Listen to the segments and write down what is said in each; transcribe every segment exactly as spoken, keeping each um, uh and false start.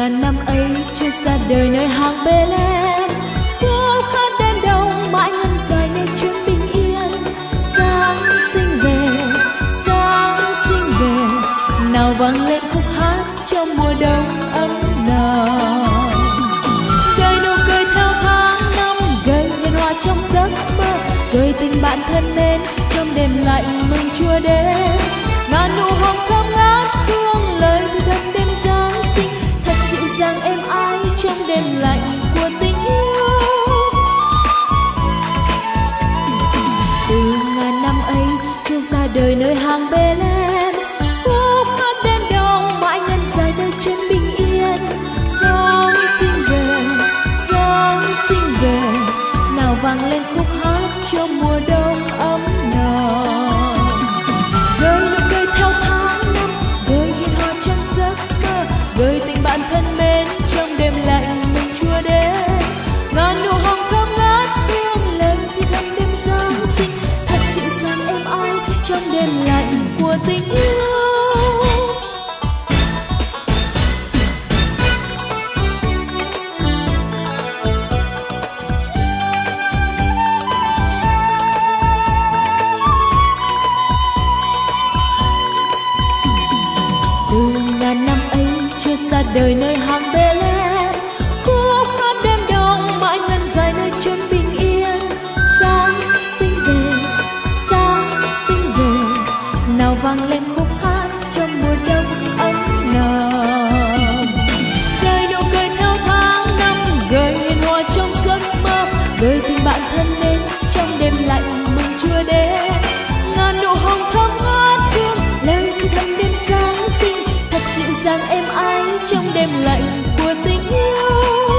ngàn năm ấy chưa ra đời nơi hàng Bethlehem, khúc hát đêm đông mãi ngân dài nơi chốn bình yên. Giáng sinh về, Giáng sinh về, nào vang lên khúc hát trong mùa đông ấm nồng. Gợi nụ cười theo tháng năm, gợi hiền hòa trong giấc mơ, gợi tình bạn thân mến trong đêm lạnh mừng Chúa đến. Ngàn nụ hồng thơm ngát hương lời từ thầm đêm Giáng sinh, thật dịu dàng êm ái trong đêm lạnh của tình yêu. Từ ngàn năm ấy chưa ra đời nơi hàng Bethlehem, khúc hát đêm đông mãi ngân dài nơi chốn bình yên. Giáng sinh về, Giáng sinh về, nào vang lên khúc hát trong mùa đông ấm nồng. Gợi nụ cười theo tháng năm, gợi hiền hòa trong giấc mơ, gợi tình bạn thân mến trong đêm lạnh mừng Chúa đến. Ngàn nụ hồng thơm ngát hương lời thì thầm đêm Giáng sinh, thật dịu dàng êm ái trong đêm lạnh của tình yêu. Từ ngàn năm ấy chưa ra đời nơi hàng Bethlehem, khúc hát đêm đông mãi ngân dài nơi chốn bình yên. Giáng sinh về, Giáng sinh về, nào vang lên khúc hát trong mùa đông ấm nồng. Gợi nụ cười theo tháng năm, gợi hiền hòa trong giấc mơ, gợi tình bạn thân mến trong đêm lạnh mừng Chúa đến. Ngàn nụ hồng thơm ngát hương lời thì thầm đêm Giáng sinh, thật dịu dàng êm ái trong đêm lạnh của tình yêu.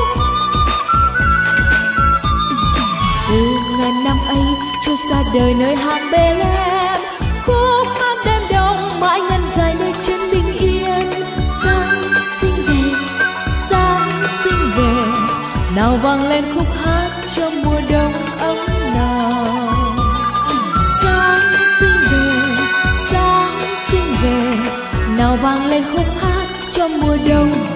Từ ngàn năm ấy chưa ra đời nơi hàng Bethlehem, khúc hát đêm đông mãi ngân dài nơi chốn bình yên. Giáng sinh về, Giáng sinh về, nào vang lên khúc hát trong mùa đông ấm nồng. Giáng sinh về, Giáng sinh về, nào vang lên khúc hát trong mùa đông